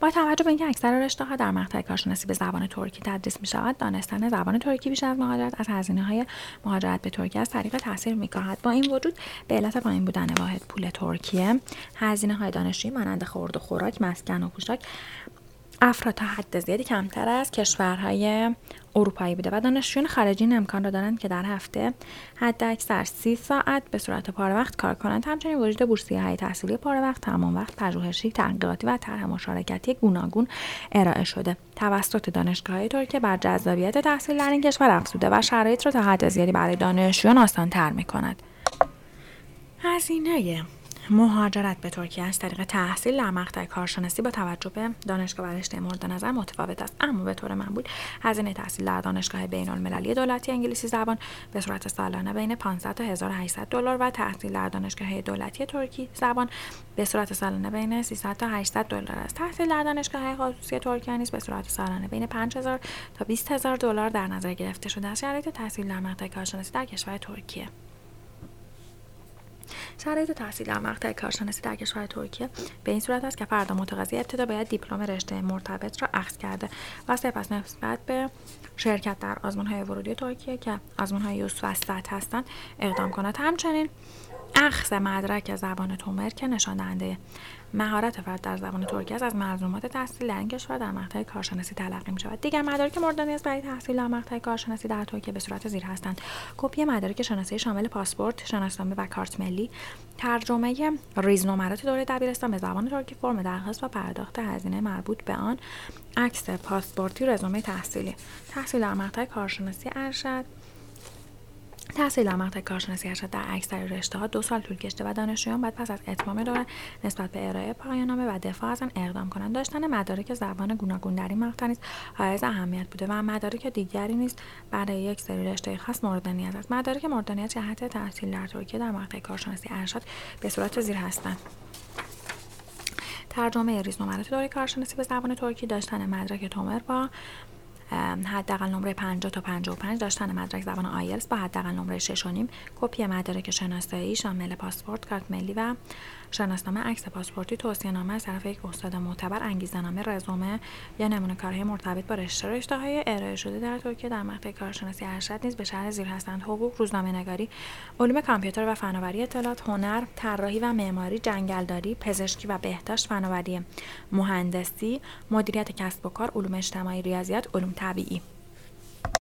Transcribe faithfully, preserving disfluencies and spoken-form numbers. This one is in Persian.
با توجه به اینکه اکثر رشته‌ها در مقطع کارشناسی به زبان ترکی تدریس می‌شود، دانستن زبان ترکی بیش از مهاجرت از هزینه‌های مهاجرت به ترکیه از طریق تحصیل می‌کاهد. با این وجود به علت پایین بودن واحد پول ترکیه، هزینه‌های دانشجویی مانند خورد و خوراک، مسکن و پوشاک افراد تا حد زیادی کمتر از کشورهای اروپایی بوده و دانشجویان خارجی این امکان را دارند که در هفته حداکثر سی ساعت به صورت پاره وقت کار کنند. همچنین وجود بورسیه‌های تحصیلی پاره وقت، تمام وقت، پژوهشی، تحقیقاتی و طرح مشارکتی گوناگون ارائه شده توسط دانشگاه‌های ترکیه بر جذابیت تحصیل در این کشور افزوده و شرایط را تا حد زیادی برای دانشجویان آسان‌تر می‌کند. هزینه مهاجرت به ترکیه از طریق تحصیل در مقطع کارشناسی با توجه به دانشگاه و رشته مورد نظر متفاوت است، اما به طور معمول هزینه تحصیل در دانشگاه بین‌المللی دولتی انگلیسی زبان به صورت سالانه بین پانصد تا هزار و هشتصد دلار و تحصیل در دانشگاه دولتی ترکی زبان به صورت سالانه بین سیصد تا هشتصد دلار است. تحصیل در دانشگاه خصوصی ترکیه نیز به صورت سالانه بین پنج هزار تا بیست هزار دلار در نظر گرفته شده است. شرایط تحصیل در مقطع کارشناسی در کشور ترکیه. شرایط تحصیل در مقطع کارشناسی در کشور ترکیه به این صورت است که فرد متقاضی ابتدا باید دیپلم رشته مرتبط را اخذ کرده و سپس نسبت به شرکت در آزمون‌های ورودی ترکیه که آزمون‌های یوسوست هستند اقدام کند. همچنین اخذ مدرک زبان تومر که نشان دهنده مهارت فرد در زبان ترکی است از ملزومات تحصیل در این کشور در مقطع کارشناسی تلقی می‌شود. دیگر مدارک مورد نیاز برای تحصیل در مقطع کارشناسی در ترکیه به صورت زیر هستند: کپی مدارک شناسایی شامل پاسپورت، شناسنامه و کارت ملی، ترجمه ریزنمرات دوره دبیرستان به زبان ترکی، فرم درخواست و پرداخت هزینه مربوط به آن، عکس پاسپورتی، رزومه تحصیلی. تحصیل در مقطع کارشناسی ارشد تحصیل در مقطع کارشناسی ارشد در اکثر رشته‌ها دو سال طول کشیده و دانشجویان باید پس از اتمام دوره نسبت به ارائه پایان‌نامه و دفاع از آن اقدام کنند. داشتن مدارک زبان گوناگون در این مقطع نیز حائز اهمیت بوده و مدارک دیگری نیز برای یک سری رشته خاص مورد نیاز است. مدارک مورد نیاز جهت تحصیل در ترکیه در مقطع کارشناسی ارشد به صورت زیر هستند: ترجمه ریزنمرات دوره کارشناسی به زبان ترکی، داشتن مدرک تومر با حداقل نمره پنجاه تا پنجاه و پنج، داشتن مدرک زبان آیلتس با حداقل نمره شش و نیم، کپی مدارک شناسایی شامل پاسپورت، کارت ملی و شناسنامه، عکس پاسپورتی، توصیه‌نامه از طرف یک استاد معتبر، انگیزه‌نامه، رزومه یا نمونه کارهای مرتبط با رشته رشته‌های ارائه شده در ترکیه در مقطع کارشناسی ارشد نیز به شرح زیر هستند: حقوق، روزنامه‌نگاری، علوم کامپیوتر و فناوری اطلاعات، هنر، طراحی و معماری، جنگلداری، پزشکی و بهداشت، فناوری مهندسی، مدیریت کسب و کار، علوم اجتماعی، ریاضیات، علوم طبیعی.